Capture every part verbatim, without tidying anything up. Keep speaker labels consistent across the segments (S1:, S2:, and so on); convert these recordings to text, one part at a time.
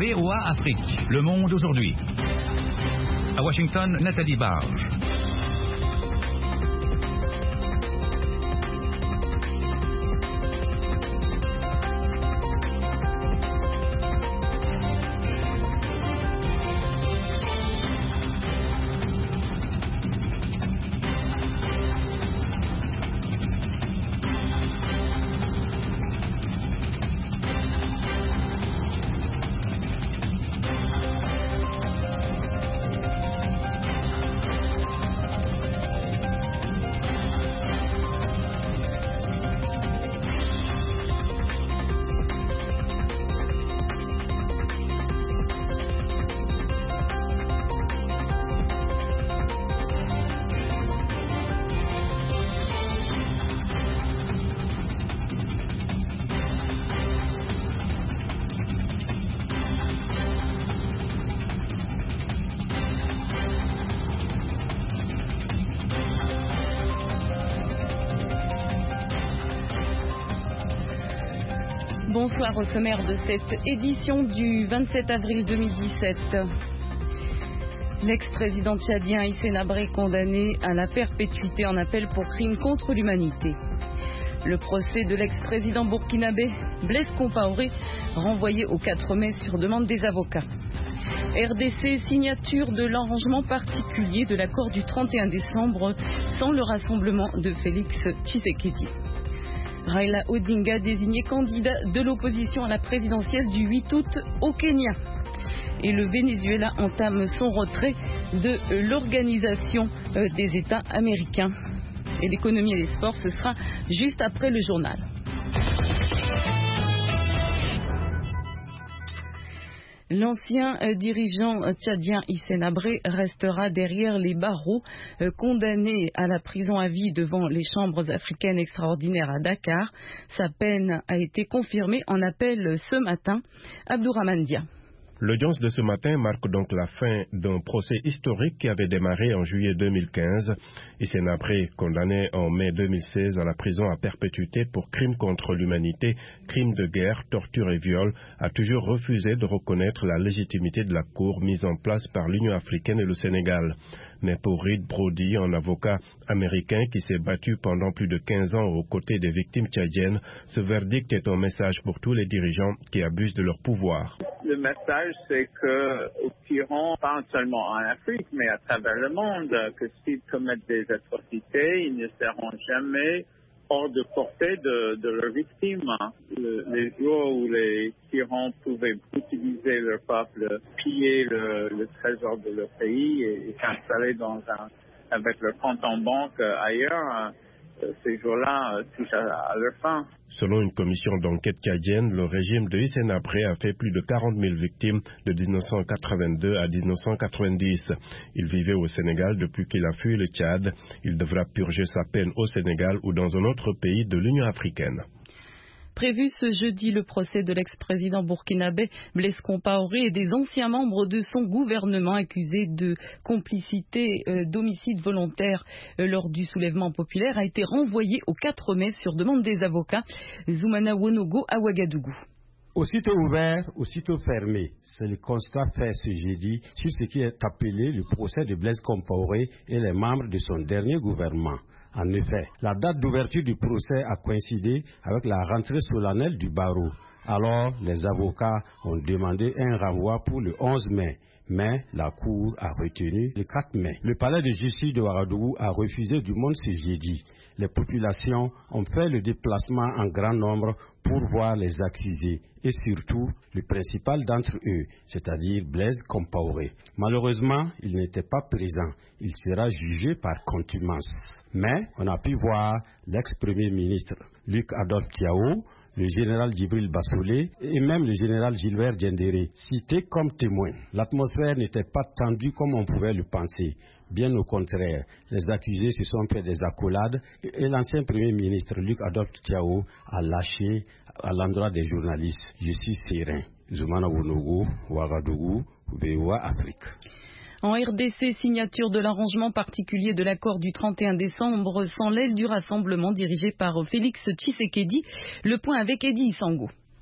S1: V O A Afrique, Le Monde aujourd'hui. À Washington, Nathalie Barge.
S2: Bonsoir au sommaire de cette édition du vingt-sept avril deux mille dix-sept. L'ex-président tchadien Hissène Habré condamné à la perpétuité en appel pour crime contre l'humanité. Le procès de l'ex-président burkinabé Blaise Compaoré renvoyé au quatre mai sur demande des avocats. R D C, signature de l'arrangement particulier de l'accord du trente et un décembre sans le rassemblement de Félix Tshisekedi. Raila Odinga désigné candidat de l'opposition à la présidentielle du huit août au Kenya. Et le Venezuela entame son retrait de l'Organisation des États américains. Et l'économie et les sports, ce sera juste après le journal. L'ancien dirigeant tchadien Hissène Habré restera derrière les barreaux, condamné à la prison à vie devant les chambres africaines extraordinaires à Dakar. Sa peine a été confirmée en appel ce matin. Abdourahmane Dia.
S3: L'audience de ce matin marque donc la fin d'un procès historique qui avait démarré en juillet deux mille quinze. Hissène Habré, condamné en mai deux mille seize à la prison à perpétuité pour crimes contre l'humanité, crimes de guerre, torture et viol, a toujours refusé de reconnaître la légitimité de la Cour mise en place par l'Union africaine et le Sénégal. Mais pour Reed Brody, un avocat américain qui s'est battu pendant plus de quinze ans aux côtés des victimes tchadiennes, ce verdict est un message pour tous les dirigeants qui abusent de leur pouvoir.
S4: Le message, c'est que aux tyrans, pas seulement en Afrique, mais à travers le monde, que s'ils commettent des atrocités, ils ne seront jamais hors de portée de, de leurs victimes. Le, les jours où les tyrans pouvaient utiliser leur peuple, piller le, le trésor de leur pays et, et s'installer dans un, avec leur compte en banque ailleurs, ces jours-là touchent à, à leur fin.
S3: Selon une commission d'enquête tchadienne, le régime de Hissène Habré a fait plus de quarante mille victimes de mille neuf cent quatre-vingt-deux à mille neuf cent quatre-vingt-dix. Il vivait au Sénégal depuis qu'il a fui le Tchad. Il devra purger sa peine au Sénégal ou dans un autre pays de l'Union africaine.
S2: Prévu ce jeudi le procès de l'ex-président burkinabé Blaise Compaoré et des anciens membres de son gouvernement accusés de complicité euh, d'homicide volontaire euh, lors du soulèvement populaire a été renvoyé au quatre mai sur demande des avocats. Zoumana Wonogo à Ouagadougou.
S5: Aussitôt ouvert, aussitôt fermé, c'est le constat fait ce jeudi sur ce qui est appelé le procès de Blaise Compaoré et les membres de son dernier gouvernement. En effet, la date d'ouverture du procès a coïncidé avec la rentrée solennelle du barreau. Alors, les avocats ont demandé un renvoi pour le onze mai. Mais la Cour a retenu le quatre mai. Le palais de justice de Ouagadougou a refusé du monde ce jeudi. Les populations ont fait le déplacement en grand nombre pour voir les accusés et surtout le principal d'entre eux, c'est-à-dire Blaise Compaoré. Malheureusement, il n'était pas présent. Il sera jugé par contumace. Mais on a pu voir l'ex-premier ministre Luc Adolphe Tiao, le général Djibril Bassolé et même le général Gilbert Diendéré, cités comme témoins. L'atmosphère n'était pas tendue comme on pouvait le penser. Bien au contraire, les accusés se sont fait des accolades et l'ancien Premier ministre Luc Adolphe Tiao a lâché à l'endroit des journalistes « Je suis serein ». Zoumana Wonogo, Ouagadougou, V O A Afrique.
S2: En R D C, signature de l'arrangement particulier de l'accord du trente et un décembre sans l'aile du rassemblement dirigé par Félix Tshisekedi. Le point avec Eddie Isango.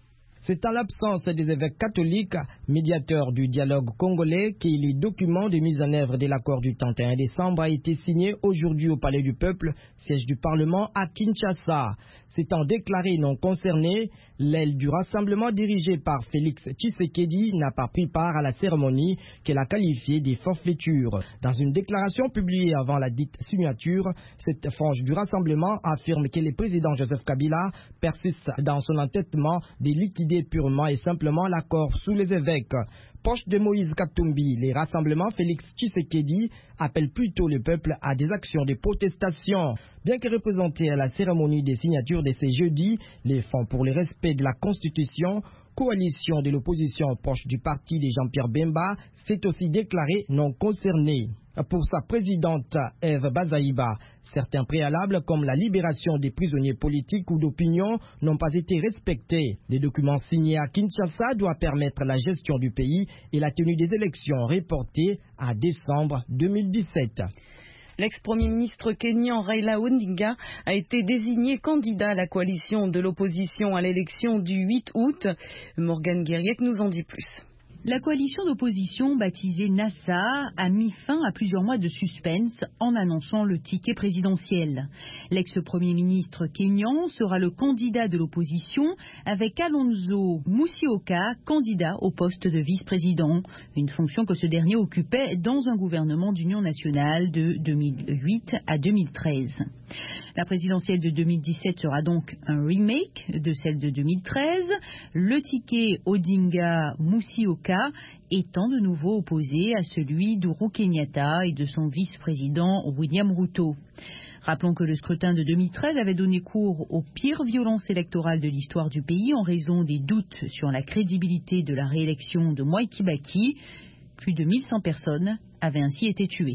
S6: C'est en l'absence des évêques catholiques, médiateurs du dialogue congolais, que le document de mise en œuvre de l'accord du trente et un décembre a été signé aujourd'hui au Palais du Peuple, siège du Parlement à Kinshasa. S'étant déclaré non concerné, l'aile du rassemblement dirigée par Félix Tshisekedi n'a pas pris part à la cérémonie qu'elle a qualifiée des forfaitures. Dans une déclaration publiée avant la dite signature, cette frange du rassemblement affirme que le président Joseph Kabila persiste dans son entêtement de liquider purement et simplement l'accord sous les évêques. Proche de Moïse Katumbi, les rassemblements Félix Tshisekedi appellent plutôt le peuple à des actions de protestation. Bien que représentés à la cérémonie des signatures de ce jeudi, les Fonds pour le respect de la Constitution, coalition de l'opposition proche du parti de Jean-Pierre Bemba, s'est aussi déclarée non concernée. Pour sa présidente Eve Bazaïba, certains préalables comme la libération des prisonniers politiques ou d'opinion n'ont pas été respectés. Les documents signés à Kinshasa doivent permettre la gestion du pays et la tenue des élections reportées à décembre deux mille dix-sept.
S2: L'ex-premier ministre kényan Raila Odinga a été désigné candidat à la coalition de l'opposition à l'élection du huit août. Morgane Guériec nous en dit plus.
S7: La coalition d'opposition baptisée NASA a mis fin à plusieurs mois de suspense en annonçant le ticket présidentiel. L'ex-premier ministre kényan sera le candidat de l'opposition avec Kalonzo Musyoka, candidat au poste de vice-président, une fonction que ce dernier occupait dans un gouvernement d'union nationale de deux mille huit à deux mille treize. La présidentielle de deux mille dix-sept sera donc un remake de celle de deux mille treize, le ticket Odinga-Musyoka étant de nouveau opposé à celui d'Ourou Kenyatta et de son vice-président William Ruto. Rappelons que le scrutin de deux mille treize avait donné cours aux pires violences électorales de l'histoire du pays en raison des doutes sur la crédibilité de la réélection de Mwai Kibaki. Plus de mille cent personnes avaient ainsi été tuées.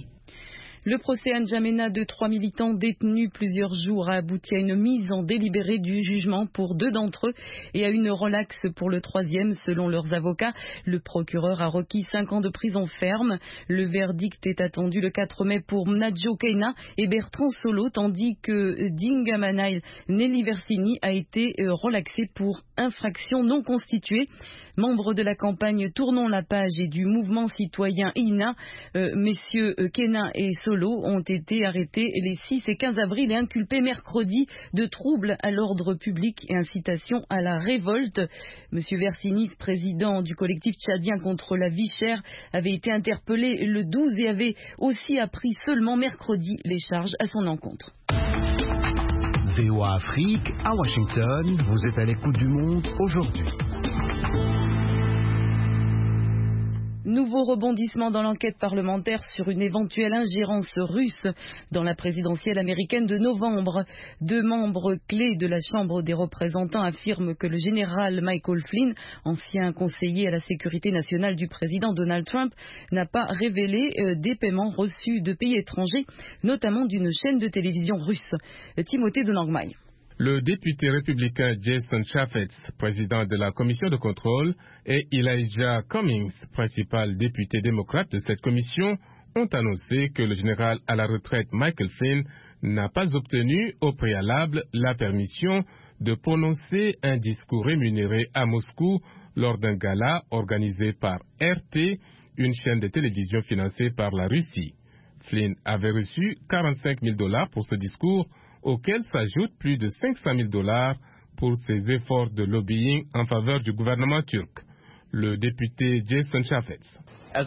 S2: Le procès à N'Djamena de trois militants détenus plusieurs jours a abouti à une mise en délibéré du jugement pour deux d'entre eux et à une relaxe pour le troisième, selon leurs avocats. Le procureur a requis cinq ans de prison ferme. Le verdict est attendu le quatre mai pour Mnadjo Keina et Bertrand Solo, tandis que Dingamanaï Nelly Versini a été relaxé pour infraction non constituée. Membres de la campagne Tournons la page et du mouvement citoyen I N A, euh, messieurs Keina et Solo ont été arrêtés les six et quinze avril et inculpés mercredi de troubles à l'ordre public et incitation à la révolte. Monsieur Versini, président du collectif tchadien contre la vie chère, avait été interpellé le douze et avait aussi appris seulement mercredi les charges à son encontre.
S8: V O A Afrique, à Washington, vous êtes à l'écoute du monde aujourd'hui.
S2: Nouveau rebondissement dans l'enquête parlementaire sur une éventuelle ingérence russe dans la présidentielle américaine de novembre. Deux membres clés de la Chambre des représentants affirment que le général Michael Flynn, ancien conseiller à la sécurité nationale du président Donald Trump, n'a pas révélé euh, des paiements reçus de pays étrangers, notamment d'une chaîne de télévision russe. Timothée de Nangmai.
S9: Le député républicain Jason Chaffetz, président de la commission de contrôle, et Elijah Cummings, principal député démocrate de cette commission, ont annoncé que le général à la retraite Michael Flynn n'a pas obtenu au préalable la permission de prononcer un discours rémunéré à Moscou lors d'un gala organisé par R T, une chaîne de télévision financée par la Russie. Flynn avait reçu quarante-cinq mille dollars pour ce discours, auquel s'ajoutent plus de cinq cent mille dollars pour ses efforts de lobbying en faveur du gouvernement turc. Le député Jason Chaffetz.
S10: En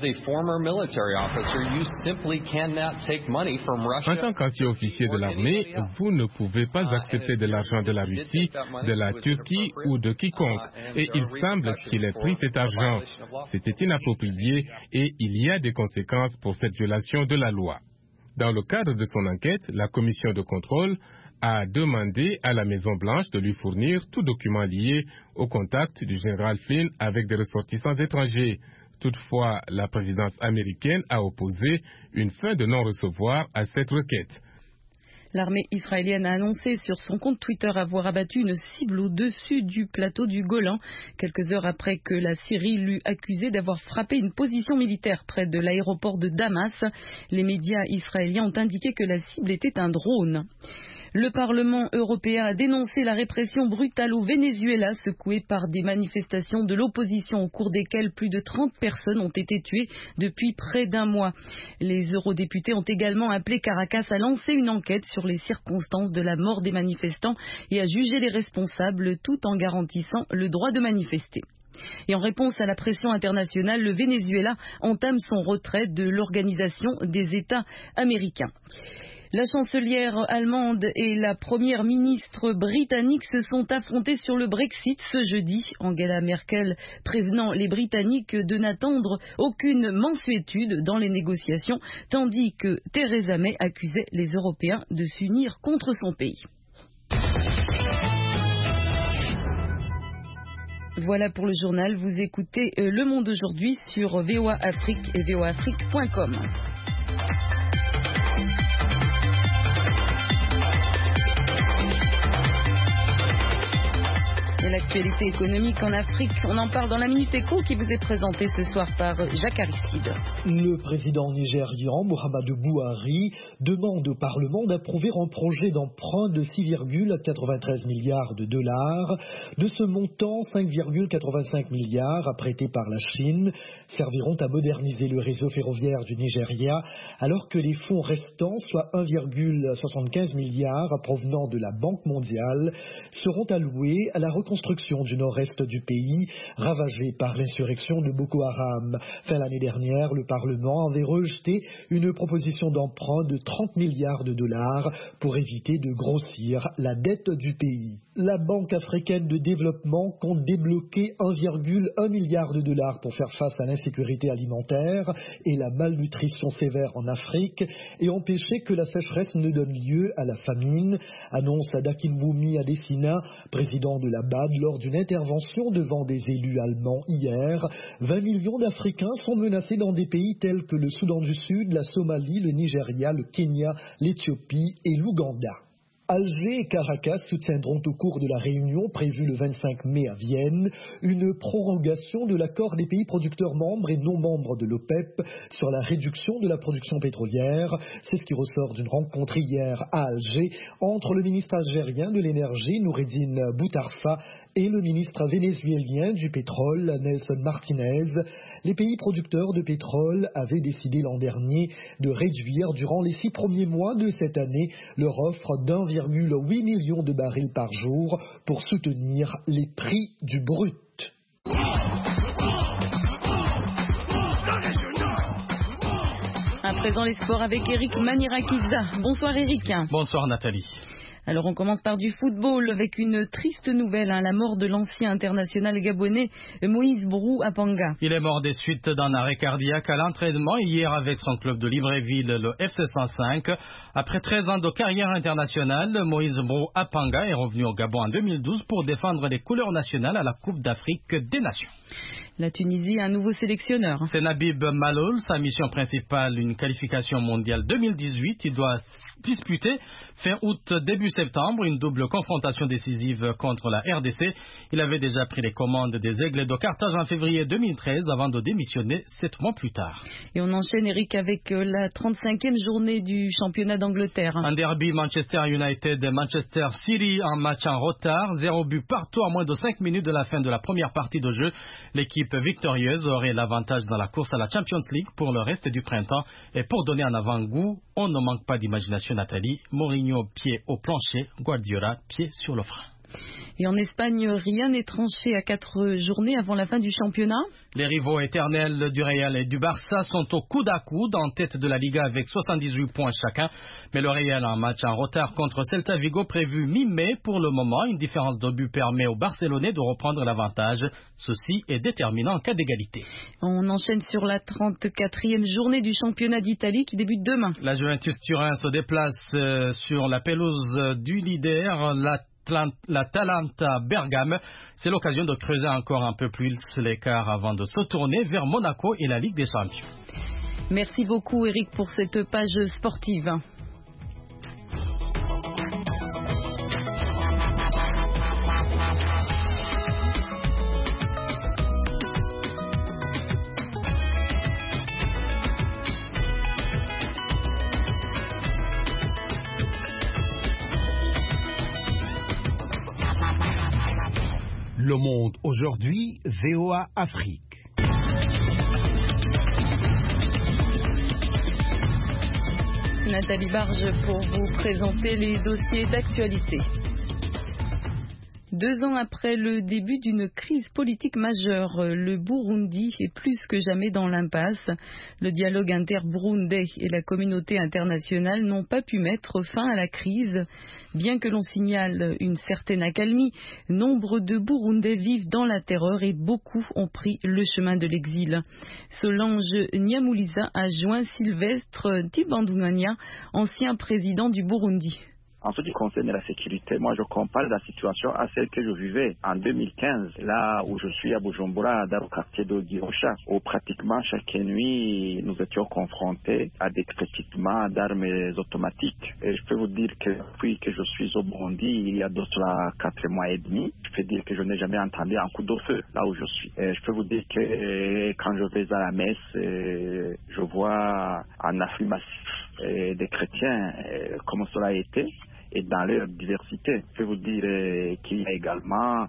S9: tant qu'ancien officier de l'armée, vous ne pouvez pas accepter de l'argent de la Russie, de la Turquie ou de quiconque. Et il semble qu'il ait pris cet argent. C'était inapproprié et il y a des conséquences pour cette violation de la loi. Dans le cadre de son enquête, la commission de contrôle a demandé à la Maison-Blanche de lui fournir tout document lié au contact du général Flynn avec des ressortissants étrangers. Toutefois, la présidence américaine a opposé une fin de non-recevoir à cette requête.
S2: L'armée israélienne a annoncé sur son compte Twitter avoir abattu une cible au-dessus du plateau du Golan, quelques heures après que la Syrie l'eut accusé d'avoir frappé une position militaire près de l'aéroport de Damas. Les médias israéliens ont indiqué que la cible était un drone. Le Parlement européen a dénoncé la répression brutale au Venezuela, secouée par des manifestations de l'opposition au cours desquelles plus de trente personnes ont été tuées depuis près d'un mois. Les eurodéputés ont également appelé Caracas à lancer une enquête sur les circonstances de la mort des manifestants et à juger les responsables tout en garantissant le droit de manifester. Et en réponse à la pression internationale, le Venezuela entame son retrait de l'Organisation des États américains. La chancelière allemande et la première ministre britannique se sont affrontées sur le Brexit ce jeudi. Angela Merkel prévenant les Britanniques de n'attendre aucune mansuétude dans les négociations, tandis que Theresa May accusait les Européens de s'unir contre son pays. Voilà pour le journal. Vous écoutez Le Monde aujourd'hui sur V O A Afrique et V O A Afrique point com. Et l'actualité économique en Afrique, on en parle dans la Minute Éco qui vous est présentée ce soir par Jacques Aristide.
S10: Le président nigérian Muhammadu Buhari demande au Parlement d'approuver un projet d'emprunt de six virgule quatre-vingt-treize milliards de dollars. De ce montant, cinq virgule quatre-vingt-cinq milliards apprêtés par la Chine serviront à moderniser le réseau ferroviaire du Nigeria, alors que les fonds restants, soit un virgule soixante-quinze milliards provenant de la Banque mondiale, seront alloués à la reconstruction du nord-est du pays, ravagé par l'insurrection de Boko Haram. Fin l'année dernière, le Parlement avait rejeté une proposition d'emprunt de trente milliards de dollars pour éviter de grossir la dette du pays. La Banque africaine de développement compte débloquer un virgule un milliard de dollars pour faire face à l'insécurité alimentaire et la malnutrition sévère en Afrique et empêcher que la sécheresse ne donne lieu à la famine, annonce Akinwumi Adesina, président de la B A D, lors d'une intervention devant des élus allemands hier. vingt millions d'Africains sont menacés dans des pays tels que le Soudan du Sud, la Somalie, le Nigeria, le Kenya, l'Éthiopie et l'Ouganda. Alger et Caracas soutiendront au cours de la réunion prévue le vingt-cinq mai à Vienne une prorogation de l'accord des pays producteurs membres et non membres de l'OPEP sur la réduction de la production pétrolière. C'est ce qui ressort d'une rencontre hier à Alger entre le ministre algérien de l'énergie Noureddine Boutarfa et le ministre vénézuélien du pétrole Nelson Martinez. Les pays producteurs de pétrole avaient décidé l'an dernier de réduire durant les six premiers mois de cette année leur offre d'un virgule huit million de barils par jour pour soutenir les prix du brut.
S2: À présent les sports avec Eric Manirakizza. Bonsoir Eric.
S11: Bonsoir Nathalie.
S2: Alors on commence par du football avec une triste nouvelle, hein, la mort de l'ancien international gabonais Moïse Brou Apanga.
S11: Il est mort des suites d'un arrêt cardiaque à l'entraînement hier avec son club de Libreville, le F C cent cinq. Après treize ans de carrière internationale, Moïse Brou Apanga est revenu au Gabon en deux mille douze pour défendre les couleurs nationales à la Coupe d'Afrique des Nations.
S2: La Tunisie a un nouveau sélectionneur.
S11: C'est Nabib Maloul, sa mission principale, une qualification mondiale deux mille dix-huit. Il doit disputer fin août, début septembre, une double confrontation décisive contre la R D C. Il avait déjà pris les commandes des Aigles de Carthage en février deux mille treize avant de démissionner sept mois plus tard.
S2: Et on enchaîne, Eric, avec la trente-cinquième journée du championnat d'Angleterre.
S11: Un derby Manchester United-Manchester City, un match en retard, zéro but partout à moins de cinq minutes de la fin de la première partie de jeu. L'équipe victorieuse aurait l'avantage dans la course à la Champions League pour le reste du printemps. Et pour donner un avant-goût, on ne manque pas d'imagination, Nathalie. Mourinho, pied au plancher, Guardiola, pied sur le frein.
S2: Et en Espagne, rien n'est tranché à quatre journées avant la fin du championnat.
S11: Les rivaux éternels du Real et du Barça sont au coude à coude en tête de la Liga avec soixante-dix-huit points chacun. Mais le Real a un match en retard contre Celta Vigo prévu mi-mai. Pour le moment, une différence de but permet aux Barcelonais de reprendre l'avantage. Ceci est déterminant en cas d'égalité.
S2: On enchaîne sur la trente-quatrième journée du championnat d'Italie qui débute demain.
S11: La Juventus Turin se déplace euh, sur la pelouse du leader, la l'Atalanta Bergame. C'est l'occasion de creuser encore un peu plus l'écart avant de se tourner vers Monaco et la Ligue des Champions.
S2: Merci beaucoup Eric pour cette page sportive.
S8: Le Monde aujourd'hui, V O A Afrique.
S2: Nathalie Barge pour vous présenter les dossiers d'actualité. Deux ans après le début d'une crise politique majeure, le Burundi est plus que jamais dans l'impasse. Le dialogue inter-burundais et la communauté internationale n'ont pas pu mettre fin à la crise. Bien que l'on signale une certaine accalmie, nombre de Burundais vivent dans la terreur et beaucoup ont pris le chemin de l'exil. Solange Nyamouliza a joint Sylvestre Ntibandounia, ancien président du Burundi.
S12: En ce qui concerne la sécurité, moi je compare la situation à celle que je vivais en deux mille quinze, là où je suis à Bujumbura, dans le quartier de Gihosha, où pratiquement chaque nuit nous étions confrontés à des crépitements d'armes automatiques. Et je peux vous dire que depuis que je suis au Burundi, il y a d'autres quatre mois et demi, je peux dire que je n'ai jamais entendu un coup de feu là où je suis. Et je peux vous dire que quand je vais à la messe, je vois un afflux massif des chrétiens, comme cela a été, et dans leur diversité. Je peux vous dire euh, qu'il y a également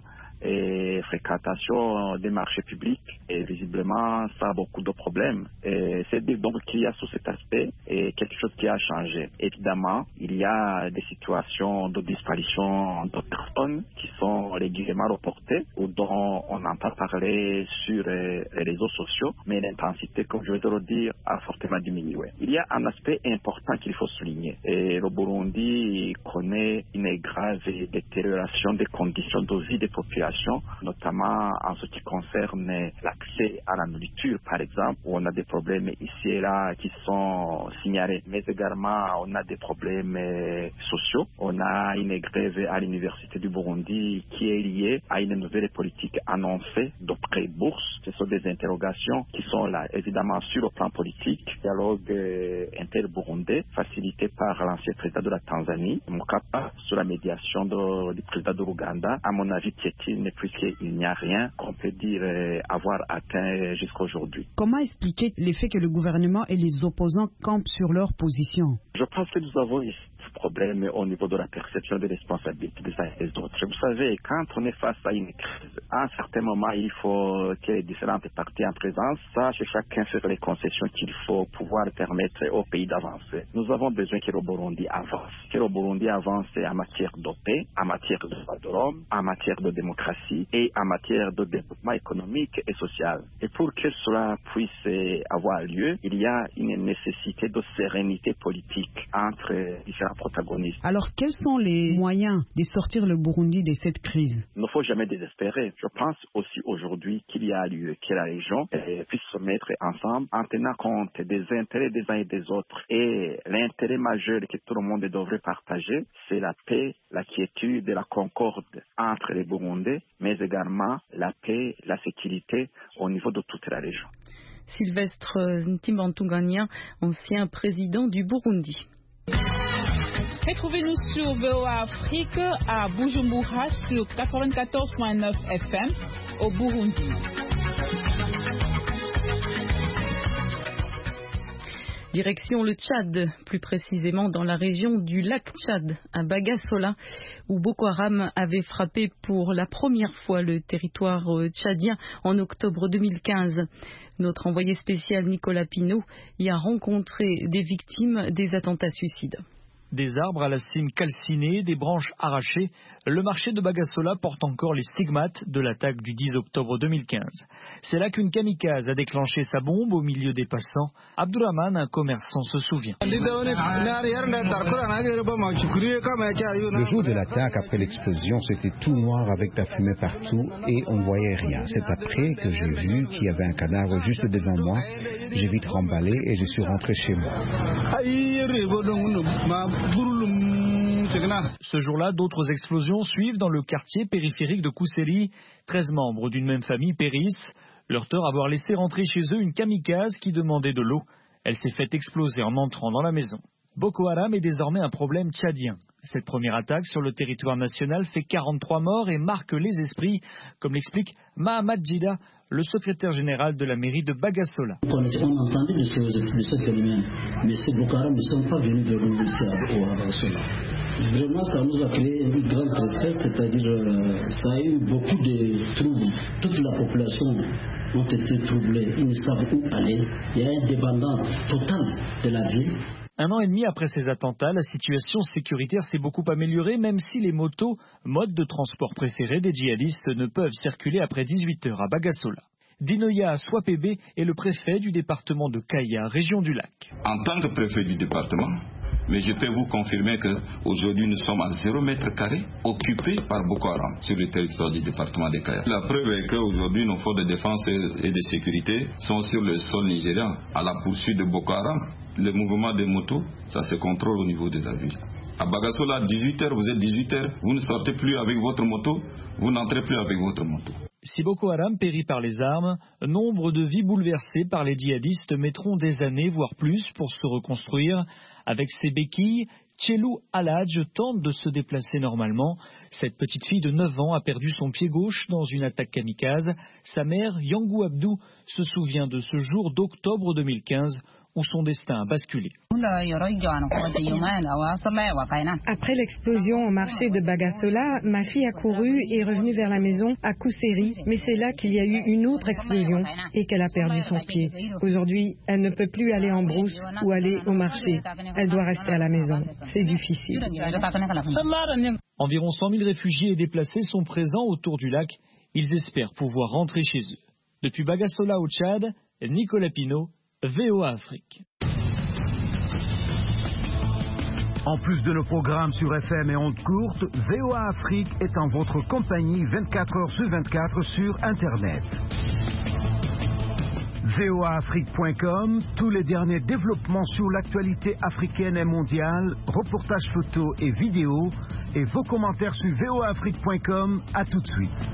S12: et fréquentation des marchés publics, et visiblement ça a beaucoup de problèmes. Et c'est donc qu'il y a sous cet aspect et quelque chose qui a changé. Évidemment, il y a des situations de disparition de personnes qui sont régulièrement reportées ou dont on entend parler sur les réseaux sociaux, mais l'intensité, comme je vais te le dire, a fortement diminué. Il y a un aspect important qu'il faut souligner. Et le Burundi connaît une grave détérioration des conditions de vie des populations, notamment en ce qui concerne l'accès à la nourriture, par exemple, où on a des problèmes ici et là qui sont signalés, mais également on a des problèmes sociaux. On a une grève à l'université du Burundi qui est liée à une nouvelle politique annoncée de pré-bourse. Ce sont des interrogations qui sont là, évidemment, sur le plan politique. Dialogue inter-burundais facilité par l'ancien président de la Tanzanie, Mkapa, sur la médiation de, du président de l'Ouganda. À mon avis, piétine, puisqu'il n'y a rien qu'on peut dire avoir atteint jusqu'à aujourd'hui.
S13: Comment expliquer le fait que le gouvernement et les opposants campent sur leur position?
S12: Je pense que nous avons ici ce problème au niveau de la perception des responsabilités des uns et des autres. Vous savez, quand on est face à une crise, à un certain moment, il faut que les différentes parties en présence sachent chacun faire les concessions qu'il faut pouvoir permettre au pays d'avancer. Nous avons besoin que le Burundi avance. Que le Burundi avance en matière de paix, en matière de droits de l'homme, en matière de démocratie et en matière de développement économique et social. Et pour que cela puisse avoir lieu, il y a une nécessité de sérénité politique entre différents protagonistes.
S13: Alors, quels sont les moyens de sortir le Burundi de cette crise?
S12: Il ne faut jamais désespérer. Je pense aussi aujourd'hui qu'il y a lieu que la région puisse se mettre ensemble en tenant compte des intérêts des uns et des autres. Et l'intérêt majeur que tout le monde devrait partager, c'est la paix, la quiétude et la concorde entre les Burundais, mais également la paix, la sécurité au niveau de toute la région.
S2: Sylvestre Ntibandounia, ancien président du Burundi.
S14: Retrouvez-nous sur V O A Afrique à Bujumbura sur quatre-vingt-quatorze virgule neuf F M au Burundi.
S2: Direction le Tchad, plus précisément dans la région du lac Tchad, à Bagassola, où Boko Haram avait frappé pour la première fois le territoire tchadien en octobre deux mille quinze. Notre envoyé spécial Nicolas Pinault y a rencontré des victimes des attentats suicides.
S15: Des arbres à la cime calcinée, des branches arrachées, le marché de Bagassola porte encore les stigmates de l'attaque du dix octobre deux mille quinze. C'est là qu'une kamikaze a déclenché sa bombe au milieu des passants. Abdourahman, un commerçant, se souvient.
S16: Le jour de l'attaque, après l'explosion, c'était tout noir avec la fumée partout et on ne voyait rien. C'est après que j'ai vu qu'il y avait un cadavre juste devant moi. J'ai vite remballé et je suis rentré chez moi.
S15: Ce jour-là, d'autres explosions suivent dans le quartier périphérique de Kousséri. treize membres d'une même famille périssent. Leur tort avoir laissé rentrer chez eux une kamikaze qui demandait de l'eau. Elle s'est fait exploser en entrant dans la maison. Boko Haram est désormais un problème tchadien. Cette première attaque sur le territoire national fait quarante-trois morts et marque les esprits, comme l'explique Mahamad Jida, le secrétaire général de la mairie de Bagassola.
S17: On entendait de, ce, de ce phénomène, mais ces Boko Haram ne sont pas venus vers nous ici à Bagassola. Vraiment, ça nous a créé une grande tristesse, c'est-à-dire euh, ça a eu beaucoup de troubles. Toute la population ont été troublés, ils ne savent où aller. Il y a une dépendance totale de la ville.
S15: Un an et demi après ces attentats, la situation sécuritaire s'est beaucoup améliorée, même si les motos, mode de transport préféré des djihadistes, ne peuvent circuler après dix-huit heures à Bagassola. Dinoya Swapebe est le préfet du département de Kaya, région du lac.
S18: En tant que préfet du département, mais je peux vous confirmer qu'aujourd'hui nous sommes à zéro mètre carré occupés par Boko Haram sur le territoire du département de Kaya. La preuve est qu'aujourd'hui nos forces de défense et de sécurité sont sur le sol nigérian à la poursuite de Boko Haram. Le mouvement des motos, ça se contrôle au niveau de la ville. À Bagassola, à dix-huit heures, vous êtes dix-huit heures, vous ne sortez plus avec votre moto, vous n'entrez plus avec votre moto.
S15: Si Boko Haram périt par les armes, nombre de vies bouleversées par les djihadistes mettront des années, voire plus, pour se reconstruire. Avec ses béquilles, Tchelou Aladj tente de se déplacer normalement. Cette petite fille de neuf ans a perdu son pied gauche dans une attaque kamikaze. Sa mère, Yangou Abdou, se souvient de ce jour d'octobre deux mille quinze où son destin a basculé.
S19: Après l'explosion au marché de Bagassola, ma fille a couru et est revenue vers la maison à Kousséri, mais c'est là qu'il y a eu une autre explosion et qu'elle a perdu son pied. Aujourd'hui, elle ne peut plus aller en brousse ou aller au marché. Elle doit rester à la maison. C'est difficile.
S15: Environ cent mille réfugiés et déplacés sont présents autour du lac. Ils espèrent pouvoir rentrer chez eux. Depuis Bagassola au Tchad, Nicolas Pinault, V O A Afrique.
S8: En plus de nos programmes sur F M et ondes courtes, V O A Afrique est en votre compagnie vingt-quatre heures sur vingt-quatre sur Internet. V O A Afrique point com, tous les derniers développements sur l'actualité africaine et mondiale, reportages photos et vidéos, et vos commentaires sur V O A Afrique point com. À tout de suite.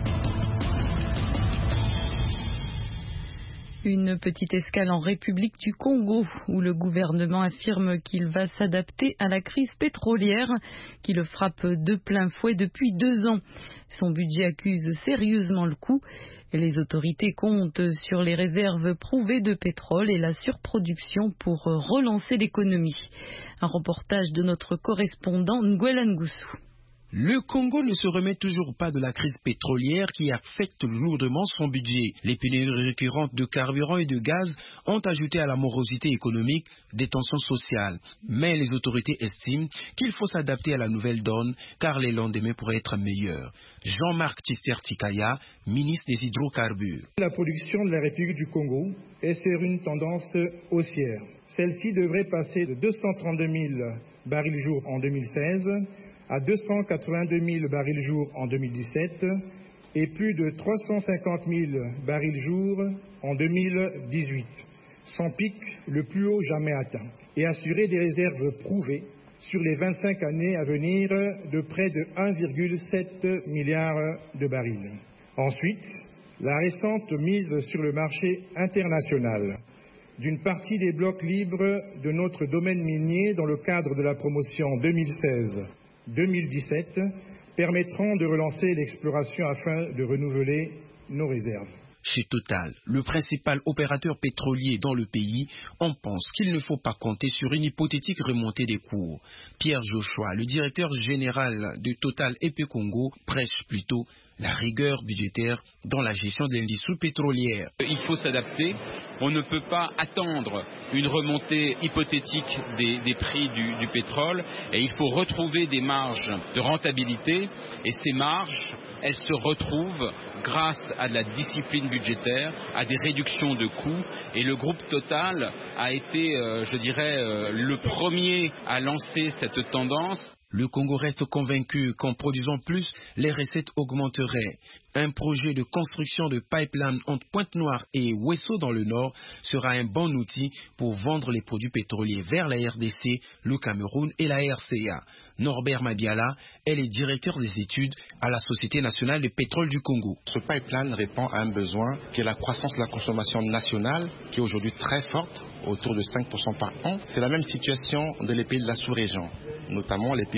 S2: Une petite escale en République du Congo, où le gouvernement affirme qu'il va s'adapter à la crise pétrolière qui le frappe de plein fouet depuis deux ans. Son budget accuse sérieusement le coup. Les autorités comptent sur les réserves prouvées de pétrole et la surproduction pour relancer l'économie. Un reportage de notre correspondant Nguela Ngusu.
S20: Le Congo ne se remet toujours pas de la crise pétrolière qui affecte lourdement son budget. Les pénuries récurrentes de carburant et de gaz ont ajouté à la morosité économique des tensions sociales. Mais les autorités estiment qu'il faut s'adapter à la nouvelle donne car les lendemains pourraient être meilleurs. Jean-Marc Tister-Tikaya, ministre des hydrocarbures.
S21: La production de la République du Congo est sur une tendance haussière. Celle-ci devrait passer de deux cent trente-deux mille barils jour en deux mille seize à deux cent quatre-vingt-deux mille barils jour en deux mille dix-sept et plus de trois cent cinquante mille barils jour en deux mille dix-huit, son pic le plus haut jamais atteint, et assurer des réserves prouvées sur les vingt-cinq années à venir de près de un virgule sept milliard de barils. Ensuite, la récente mise sur le marché international d'une partie des blocs libres de notre domaine minier dans le cadre de la promotion deux mille seize deux mille dix-sept permettront de relancer l'exploration afin de renouveler nos réserves.
S20: Chez Total, le principal opérateur pétrolier dans le pays, on pense qu'il ne faut pas compter sur une hypothétique remontée des cours. Pierre Joshua, le directeur général de Total E P Congo, prêche plutôt la rigueur budgétaire dans la gestion de l'industrie pétrolière.
S22: Il faut s'adapter. On ne peut pas attendre une remontée hypothétique des, des prix du, du pétrole et il faut retrouver des marges de rentabilité et ces marges, elles se retrouvent grâce à de la discipline budgétaire, à des réductions de coûts et le groupe Total a été, euh, je dirais, euh, le premier à lancer cette tendance.
S20: Le Congo reste convaincu qu'en produisant plus, les recettes augmenteraient. Un projet de construction de pipeline entre Pointe-Noire et Ouesso dans le nord sera un bon outil pour vendre les produits pétroliers vers la R D C, le Cameroun et la R C A. Norbert Mabiala est le directeur des études à la Société nationale de pétrole du Congo.
S23: Ce pipeline répond à un besoin qui est la croissance de la consommation nationale, qui est aujourd'hui très forte, autour de cinq pour cent par an. C'est la même situation dans les pays de la sous-région, notamment les pays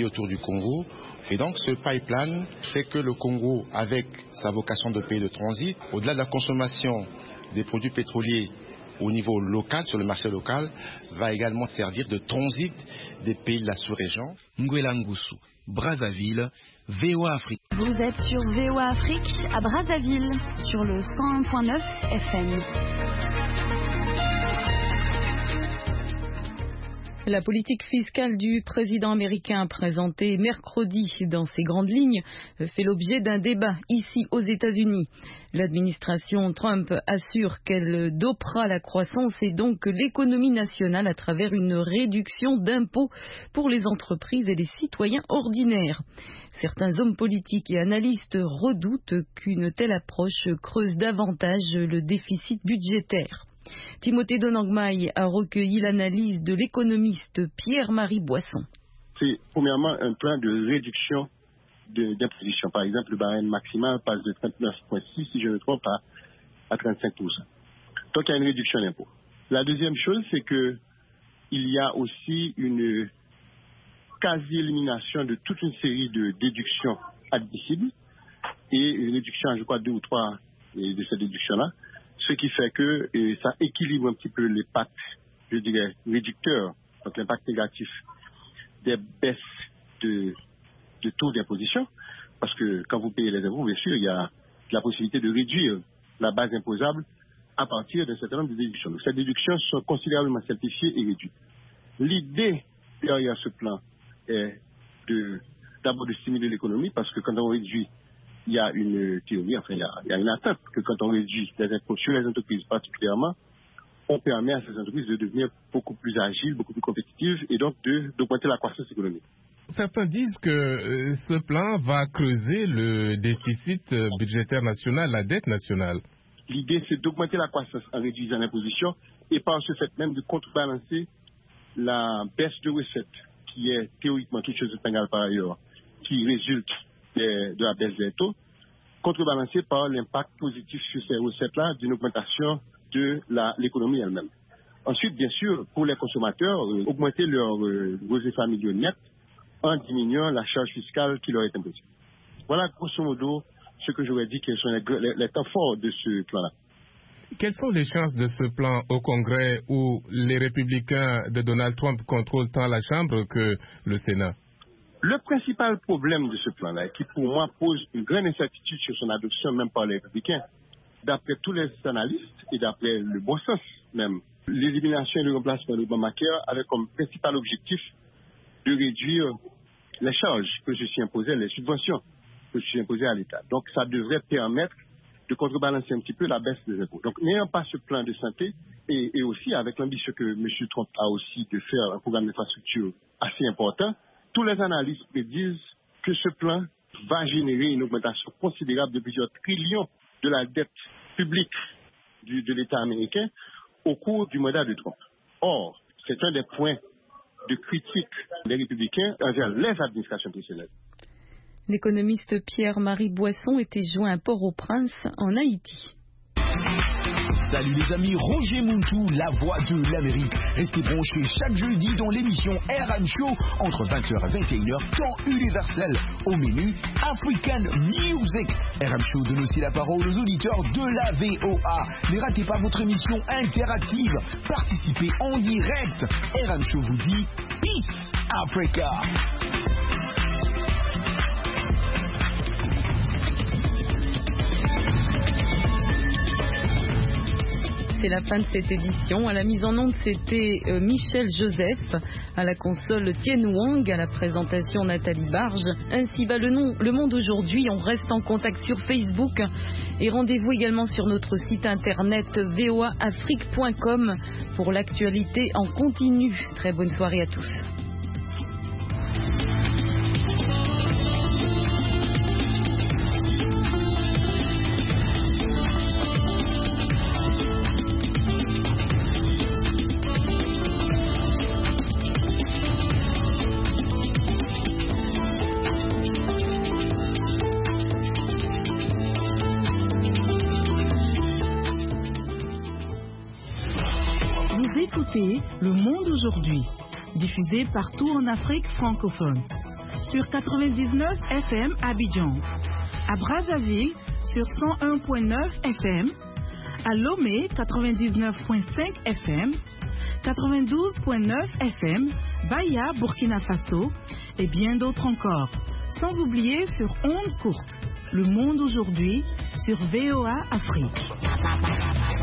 S23: et autour du Congo. Et donc ce pipeline fait que le Congo, avec sa vocation de pays de transit, au-delà de la consommation des produits pétroliers au niveau local, sur le marché local, va également servir de transit des pays de la sous-région.
S20: Nguela Ngusu, Brazzaville, V O A Afrique.
S1: Vous êtes sur V O A Afrique à Brazzaville, sur le cent un point neuf F M.
S2: La politique fiscale du président américain présentée mercredi dans ses grandes lignes fait l'objet d'un débat ici aux États-Unis. L'administration Trump assure qu'elle dopera la croissance et donc l'économie nationale à travers une réduction d'impôts pour les entreprises et les citoyens ordinaires. Certains hommes politiques et analystes redoutent qu'une telle approche creuse davantage le déficit budgétaire. Timothée Donangmaï a recueilli l'analyse de l'économiste Pierre-Marie Boisson.
S3: C'est premièrement un plan de réduction d'imposition. Par exemple, le barème maximal passe de trente-neuf virgule six, si je ne me trompe pas, à trente-cinq pour cent. Donc il y a une réduction d'impôt. La deuxième chose, c'est que il y a aussi une quasi-élimination de toute une série de déductions admissibles et une réduction, je crois, deux ou trois de ces déductions-là. Ce qui fait que euh, ça équilibre un petit peu l'impact, je dirais, réducteur, donc l'impact négatif des baisses de, de taux d'imposition. Parce que quand vous payez les impôts, bien sûr, il y a la possibilité de réduire la base imposable à partir d'un certain nombre de déductions. Donc, ces déductions sont considérablement simplifiées et réduites. L'idée derrière ce plan est de, d'abord de stimuler l'économie, parce que quand on réduit, il y a une théorie, enfin il y a, il y a une attente que quand on réduit les impôts sur les entreprises particulièrement, on permet à ces entreprises de devenir beaucoup plus agiles, beaucoup plus compétitives et donc de, d'augmenter la croissance économique.
S9: Certains disent que euh, ce plan va creuser le déficit budgétaire national, la dette nationale.
S3: L'idée, c'est d'augmenter la croissance en réduisant l'imposition et par ce fait même de contrebalancer la baisse de recettes, qui est théoriquement toute chose égale par ailleurs, qui résulte de, de la baisse des taux, contrebalancée par l'impact positif sur ces recettes-là d'une augmentation de la, l'économie elle-même. Ensuite, bien sûr, pour les consommateurs, euh, augmenter leurs euh, revenus familiaux nets en diminuant la charge fiscale qui leur est imposée. Voilà grosso modo ce que j'aurais dit que sont les, les, les temps forts de ce plan-là.
S9: Quelles sont les chances de ce plan au Congrès où les républicains de Donald Trump contrôlent tant la Chambre que le Sénat?
S3: Le principal problème de ce plan-là, qui pour moi pose une grande incertitude sur son adoption même par les républicains, d'après tous les analystes et d'après le bon sens même, l'élimination et le remplacement de Obamacare avait comme principal objectif de réduire les charges que ceci imposait, les subventions que ceci imposait à l'État. Donc ça devrait permettre de contrebalancer un petit peu la baisse des impôts. Donc n'ayant pas ce plan de santé et, et aussi avec l'ambition que M. Trump a aussi de faire un programme d'infrastructure assez important, tous les analystes prédisent que ce plan va générer une augmentation considérable de plusieurs trillions de la dette publique du, de l'État américain au cours du mandat de Trump. Or, c'est un des points de critique des républicains envers les administrations précédentes.
S2: L'économiste Pierre-Marie Boisson était joint à Port-au-Prince, en Haïti.
S4: Salut les amis, Roger Muntu, la voix de l'Amérique. Restez branchés chaque jeudi dans l'émission R M Show entre vingt heures et vingt et une heures, temps universel. Au menu, African Music. R M Show donne aussi la parole aux auditeurs de la V O A. Ne ratez pas votre émission interactive. Participez en direct. R M Show vous dit Peace Africa.
S2: C'est la fin de cette édition. À la mise en onde, c'était euh, Michel Joseph. À la console, Tien Wang. À la présentation, Nathalie Barge. Ainsi va le, nom, le monde aujourd'hui. On reste en contact sur Facebook. Et rendez-vous également sur notre site internet v o a afrique point com pour l'actualité en continu. Très bonne soirée à tous.
S24: Le Monde aujourd'hui, diffusé partout en Afrique francophone.
S5: sur quatre-vingt-dix-neuf F M à Abidjan, à Brazzaville sur cent un point neuf F M, à Lomé quatre-vingt-dix-neuf point cinq F M, quatre-vingt-douze point neuf F M, Baya, Burkina Faso et bien d'autres encore. Sans oublier sur ondes courtes. Le monde aujourd'hui sur V O A Afrique.